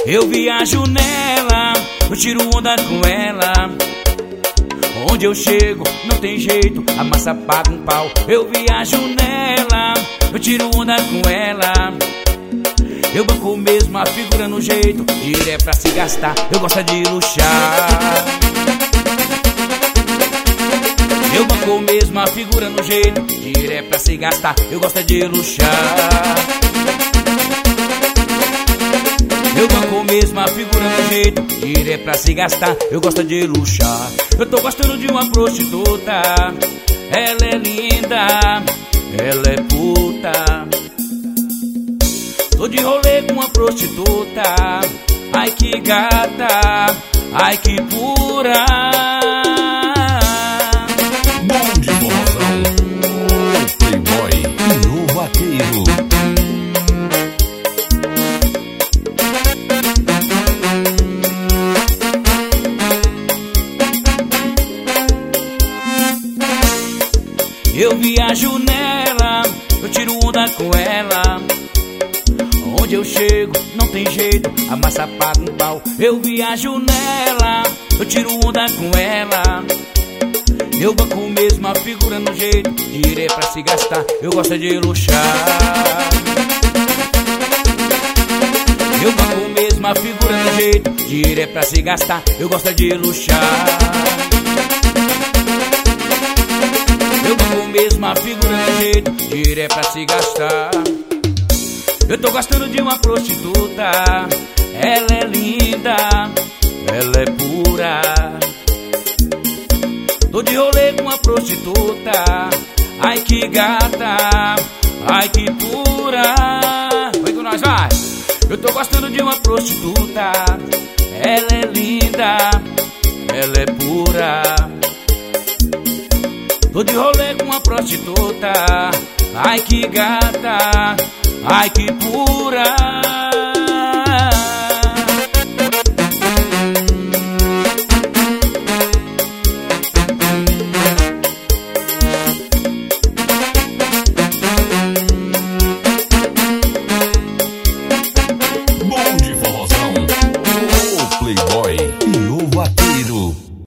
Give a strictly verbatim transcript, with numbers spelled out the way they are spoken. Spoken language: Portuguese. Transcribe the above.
Eu viajo nela, eu tiro onda com ela. Onde eu chego, não tem jeito, a massa paga um pau. Eu viajo nela, eu tiro onda com ela. Eu banco mesmo a figura no jeito, dinheiro é pra se gastar, eu gosto de luxar. Eu banco mesmo a figura no jeito, dinheiro é pra se gastar, eu gosto de luxar. Eu banco mesmo a figura no jeito, dinheiro é pra se gastar, eu gosto de luxar. Eu tô gostando de uma prostituta, ela é linda, ela é puta. Tô de rolê com uma prostituta, ai que gata, ai que pura. Bom de bolão, o playboy e o vaqueiro. Eu viajo nela, eu tiro onda com ela. Onde eu chego, não tem jeito, a massa paga um pau. Eu viajo nela, eu tiro onda com ela. Eu banco mesmo a figura no jeito, dinheiro é pra se gastar, eu gosto de luxar. Eu banco mesmo a figura no jeito, dinheiro é pra se gastar, eu gosto de luxar. Eu banco mesmo a figura no jeito, dinheiro é pra se gastar. Eu tô gostando de uma prostituta, ela é linda, ela é pura. Tô de rolê com uma prostituta, ai que gata, ai que pura. Vem com nós, vai! Eu tô gostando de uma prostituta, ela é linda, ela é pura. Tô de rolê com uma prostituta, ai que gata, ai que pura.